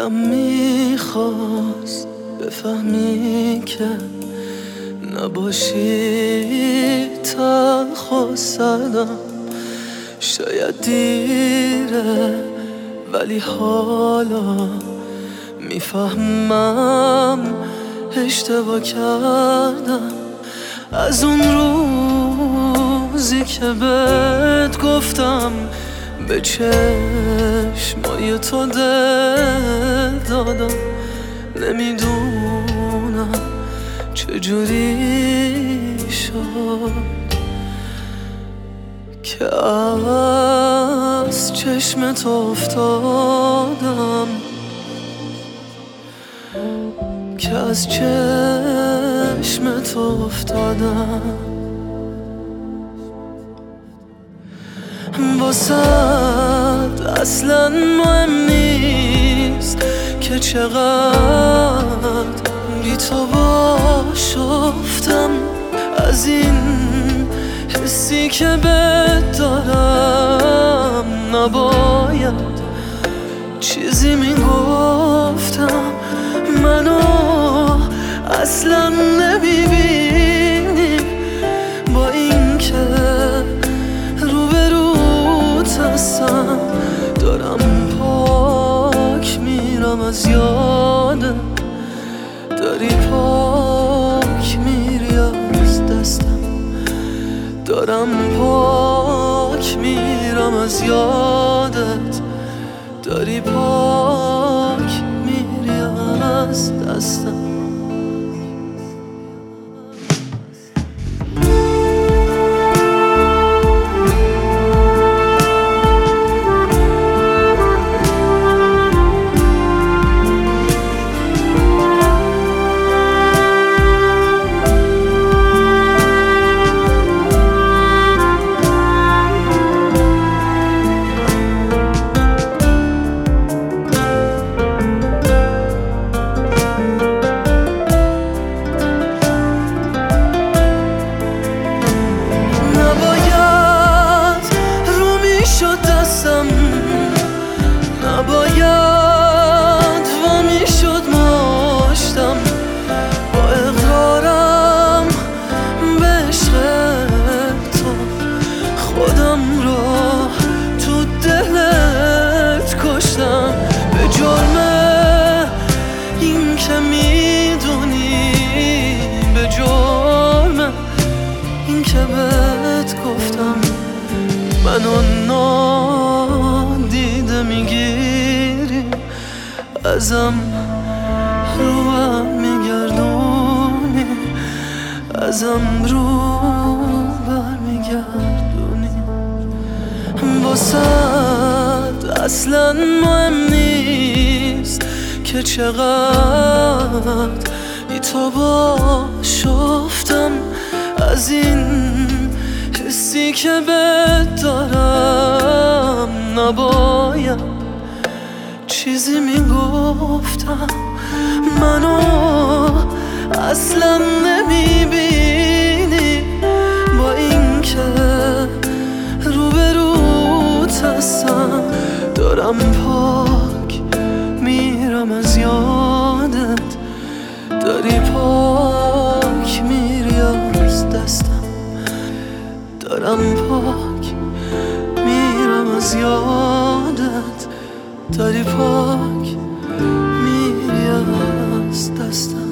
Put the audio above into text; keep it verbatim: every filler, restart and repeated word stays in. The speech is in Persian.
دلم میخواست بفهمی که نباشی تلخ و سردم. شاید دیره ولی حالا میفهمم اشتباه کردم. از اون روزی که بهت گفتم به چشمای تو دل دادم، نمیدونم چجوری شد که از چشم تو افتادم، که از چشم تو افتادم. واسد اصلا مهم نیست که چقدر بی تو باش افتم. از این حسی که بهت دارم نباید چیزی میگفتم. منو اصلا نمیبینی با این که روبروت هستم. دارم پاک میرم از یادت، داری پاک میری از دستم. دارم پاک میرم از یادت، داری پاک میری از دستم. نباید وامی شد ماشتم با اقرارم به عشق تو. خودم رو تو دلت کشتم به جرم این که میدونی، به جرم این که بهت گفتم. منو نادیده میگیری، ازم رو هم میگردونی، ازم رو بر میگردونی. واسد اصلا مهم نیست که چقدر بی تو باش افتم. از این حسی که بهت دارم نباید چیزی میگفتم. منو اصلا نمیبینی با این که روبروت هستم. دارم پاک میرم از یادت، داری پاک میری از دستم. دارم پاک میرم از یادت، داری پاک میری از دستم.